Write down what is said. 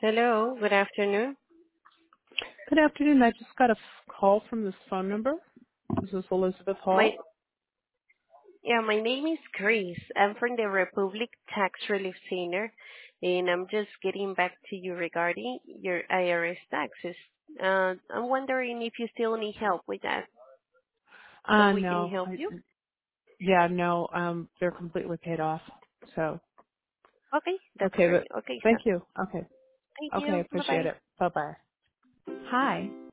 Hello, good afternoon. Good afternoon. I just got a call from this phone number. This is Elizabeth My Hall. my name is Chris. I'm from the Republic Tax Relief Center, and I'm just getting back to you regarding your IRS taxes. I'm wondering if you still need help with that, so we can No. help you. Yeah, no, they're completely paid off. So, Okay, that's okay, great. but Okay, so thank you. Okay. thank Okay, I you. Bye appreciate bye. it. Bye-bye. Hi.